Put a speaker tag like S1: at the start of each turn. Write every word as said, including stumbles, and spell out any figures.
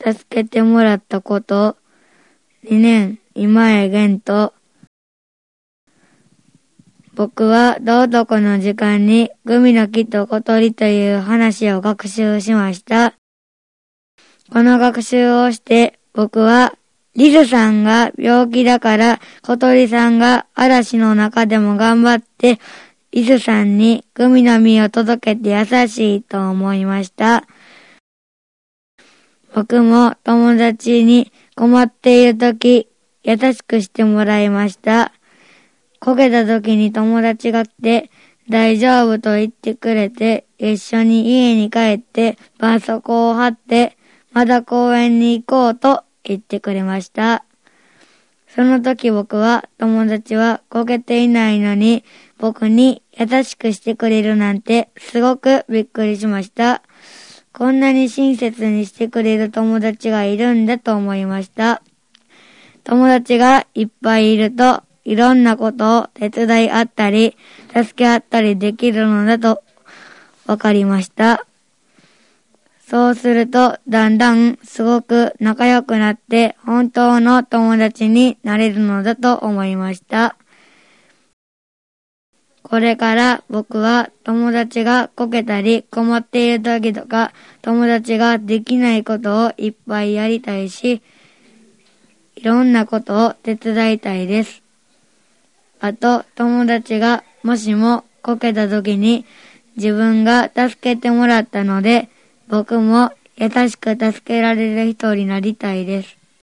S1: 助けてもらったこと、にねん今へ現と、僕は道徳の時間にグミの木と小鳥という話を学習しました。この学習をして僕はリスさんが病気だから小鳥さんが嵐の中でも頑張ってリスさんにグミの実を届けて優しいと思いました。僕も友達に困っているとき優しくしてもらいました。こけたときに友達が来て大丈夫と言ってくれて一緒に家に帰って絆創膏を貼ってまた公園に行こうと言ってくれました。その時僕は友達はこけていないのに僕に優しくしてくれるなんてすごくびっくりしました。こんなに親切にしてくれる友達がいるんだと思いました。友達がいっぱいいるといろんなことを手伝い合ったり助け合ったりできるのだとわかりました。そうするとだんだんすごく仲良くなって本当の友達になれるのだと思いました。これから僕は友達がこけたり困っている時とか友達ができないことをいっぱいやりたいし、いろんなことを手伝いたいです。あと友達がもしもこけた時に自分が助けてもらったので僕も優しく助けられる人になりたいです。